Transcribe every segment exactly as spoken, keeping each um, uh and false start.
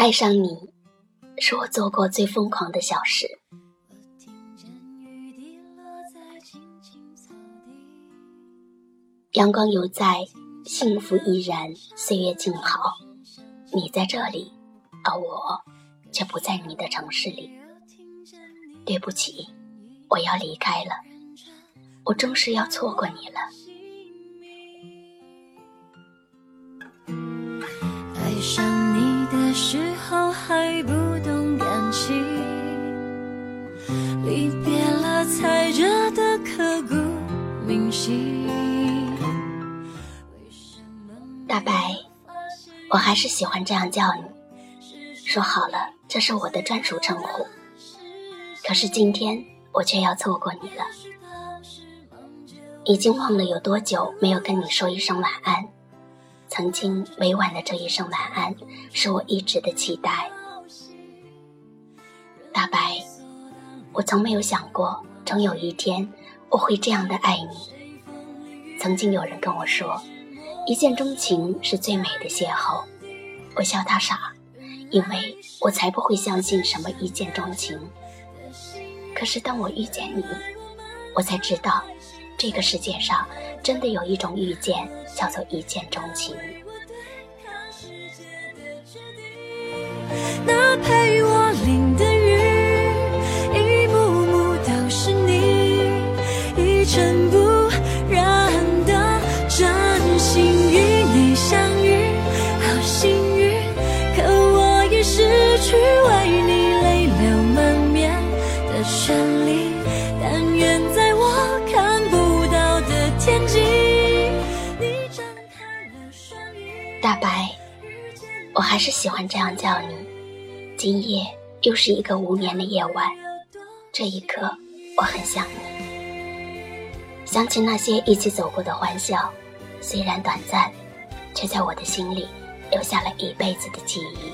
爱上你是我做过最疯狂的小事。阳光犹在，幸福依然，岁月静好。你在这里，而我却不在你的城市里。对不起，我要离开了，我终是要错过你了。 爱上你的时候还不懂感情，离别了才觉得刻骨铭心。 大白，我还是喜欢这样叫你。说好了，这是我的专属称呼。可是今天我却要错过你了。已经忘了有多久没有跟你说一声晚安。曾经委婉的这一声晚安，是我一直的期待。大白，我从没有想过，终有一天我会这样的爱你。曾经有人跟我说，一见钟情是最美的邂逅。我笑他傻，因为我才不会相信什么一见钟情。可是当我遇见你，我才知道，这个世界上真的有一种遇见叫做一见钟情。 那陪我淋的雨，一幕幕都是你，一尘不染的真心与你相遇，好幸运。可我已失去为你泪流满面的权利，但愿在我看不到的天际，你张开了双翼。 大白，我还是喜欢这样叫你。今夜又是一个无眠的夜晚，这一刻我很想你，想起那些一起走过的欢笑，虽然短暂，却在我的心里留下了一辈子的记忆。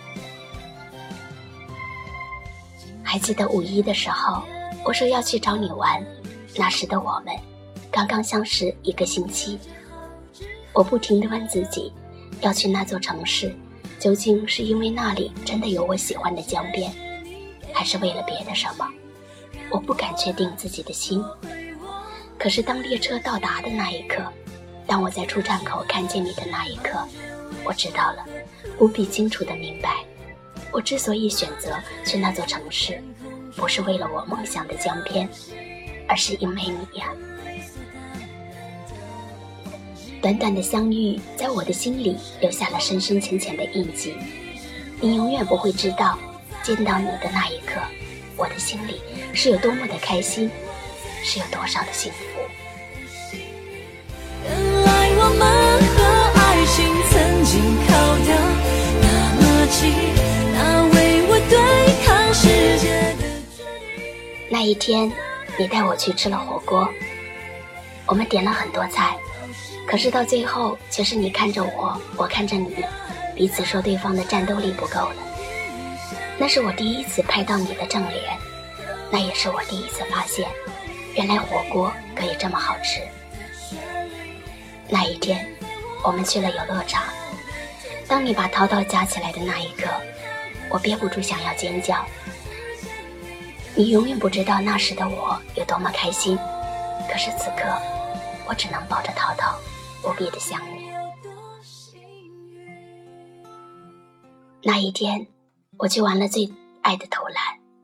还记得五一的时候，我说要去找你玩，那时的我们刚刚相识一个星期。我不停地问自己，要去那座城市，究竟是因为那里真的有我喜欢的江边，还是为了别的什么？我不敢确定自己的心。可是当列车到达的那一刻，当我在出站口看见你的那一刻，我知道了，无比清楚地明白，我之所以选择去那座城市，不是为了我梦想的江边，而是因为你呀。短短的相遇，在我的心里留下了深深浅浅的印记。你永远不会知道，见到你的那一刻，我的心里是有多么的开心，是有多少的幸福。 原来我们和爱情曾经靠得那么近，那为我对抗世界的距离。 那一天，你带我去吃了火锅，我们点了很多菜，可是到最后却是你看着我，我看着你，彼此说对方的战斗力不够了。那是我第一次拍到你的正脸，那也是我第一次发现，原来火锅可以这么好吃。那一天，我们去了游乐场，当你把淘淘夹起来的那一刻，我憋不住想要尖叫。你永远不知道那时的我有多么开心，可是此刻，我只能抱着淘淘，无比的想你。那一天，我去玩了最爱的投篮，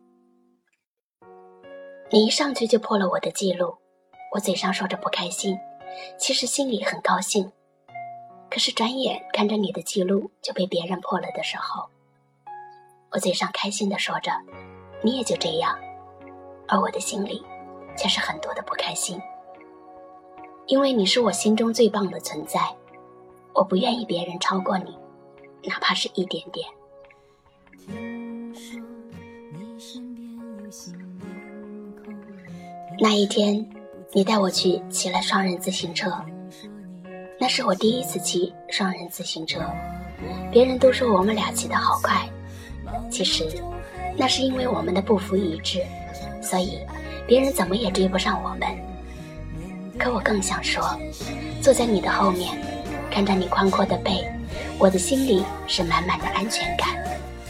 你一上去就破了我的记录，我嘴上说着不开心，其实心里很高兴。可是转眼看着你的记录就被别人破了的时候，我嘴上开心地说着，你也就这样，而我的心里却是很多的不开心。因为你是我心中最棒的存在，我不愿意别人超过你，哪怕是一点点。那一天，你带我去骑了双人自行车，那是我第一次骑双人自行车，别人都说我们俩骑得好快，其实那是因为我们的步幅一致，所以别人怎么也追不上我们。可我更想说，坐在你的后面，看着你宽阔的背，我的心里是满满的安全感。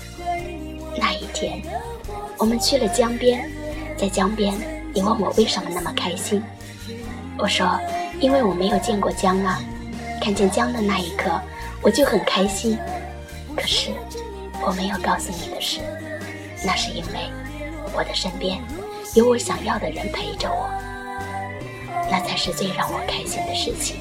那一天我们去了江边，在江边你问我为什么那么开心，我说因为我没有见过江啊，看见江的那一刻我就很开心。可是我没有告诉你的是，那是因为我的身边有我想要的人陪着我，那才是最让我开心的事情。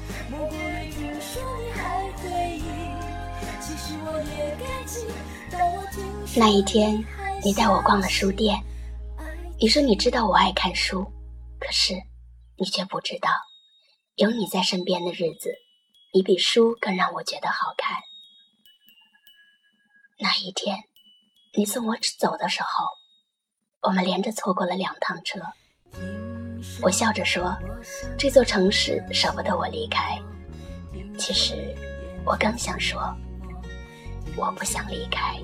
那一天你带我逛了书店，你说你知道我爱看书，可是你却不知道有你在身边的日子，你比书更让我觉得好看。那一天你送我走的时候，我们连着错过了两趟车，我笑着说这座城市舍不得我离开，其实我更想说我不想离开。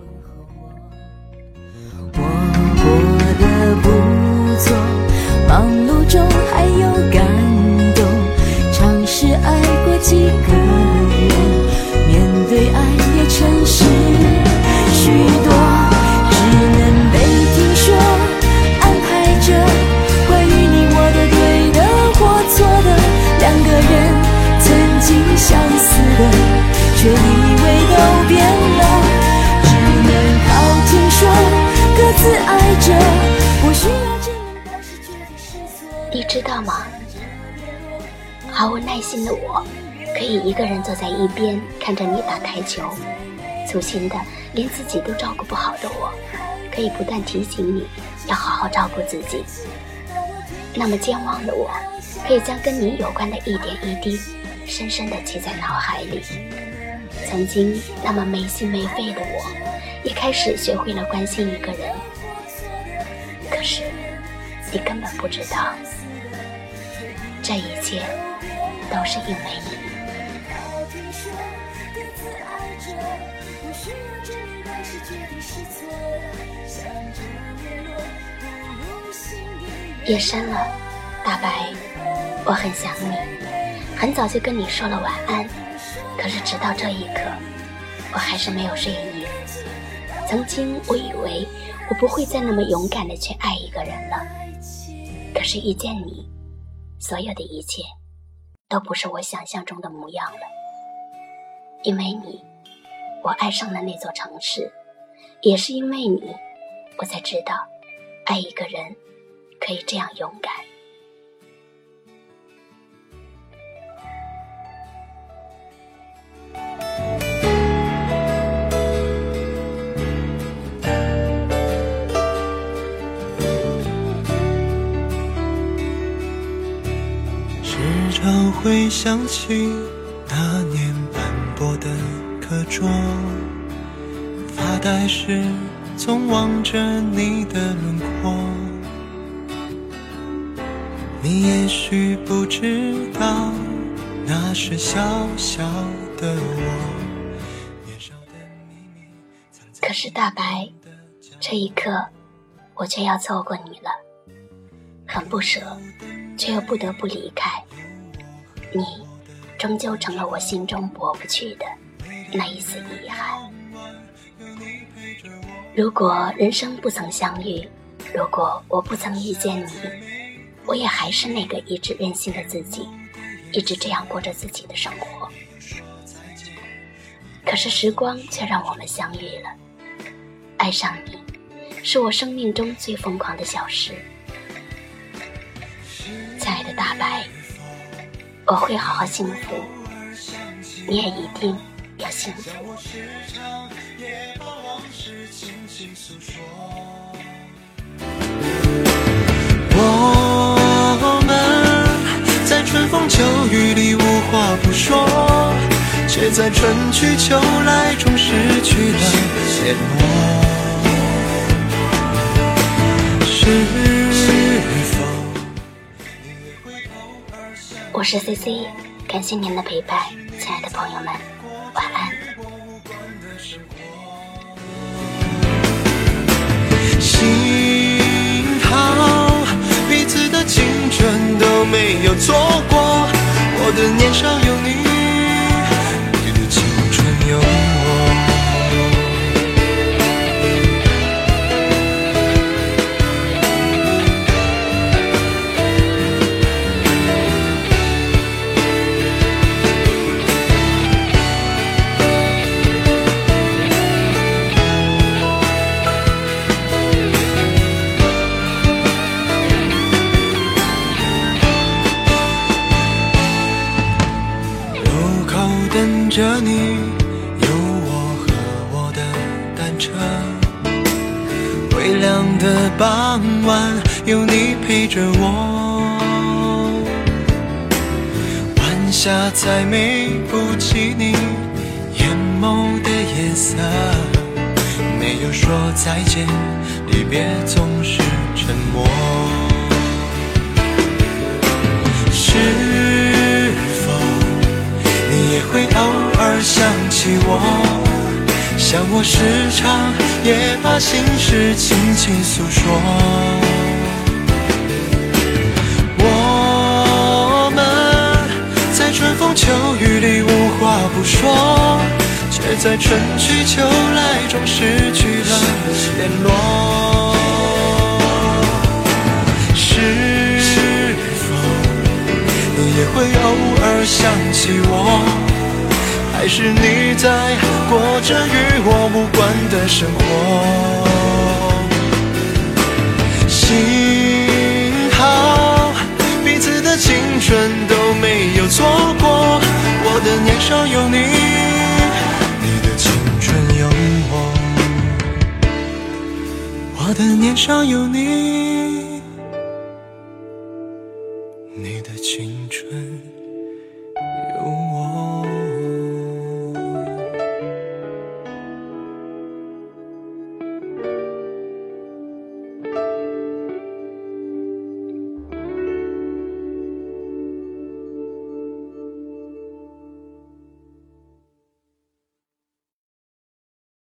我过得不错，忙碌中还有感动，尝试爱过几个人，面对爱也诚实许多，只能被听说安排着关于你我的对的或错的，两个人曾经相似的却以为都变了，只能靠听说各自爱着，不需要证明，但是觉得是错的。 你知道吗？毫无耐心的我可以一个人坐在一边看着你打台球，粗心的连自己都照顾不好的我可以不断提醒你要好好照顾自己。那么健忘的我可以将跟你有关的一点一滴深深地记在脑海里。曾经那么没心没肺的我也开始学会了关心一个人，可是你根本不知道，这一切都是因为你。夜深了，大白，我很想你，很早就跟你说了晚安，可是直到这一刻我还是没有睡意。曾经我以为我不会再那么勇敢的去爱一个人了，可是遇见你，所有的一切都不是我想象中的模样了。因为你，我爱上了那座城市，也是因为你，我才知道爱一个人可以这样勇敢。 时常会想起那年斑驳的课桌，发呆时总望着你的轮廓，你也许不知道，那是小小的我，年少的秘密。 可是大白，这一刻我却要错过你了，很不舍，却又不得不离开。你终究成了我心中过不去的那一丝遗憾。如果人生不曾相遇，如果我不曾遇见你，我也还是那个一直任性的自己，一直这样过着自己的生活。可是时光却让我们相遇了，爱上你是我生命中最疯狂的小事。亲爱的大白，我会好好幸福，你也一定要幸福。 我们在春风秋雨里无话不说，却在春去秋来中失去了联络。是否我是 C C， 感谢您的陪伴，亲爱的朋友们，晚安。 幸好彼此的青春都没有错过，我的年少有你，你的青春有我。 着你，有我和我的单车，微凉的傍晚有你陪着我，晚霞再美不及你眼眸的颜色，没有说再见，离别总是沉默。是否你也会偶尔想起我，像我时常也把心事轻轻诉说。我们在春风秋雨里无话不说，却在春去秋来中失去了联络。是否你也会偶尔想起我，还是你在过着与我无关的生活？幸好彼此的青春都没有错过，我的年少有你，你的青春有我，我的年少有你。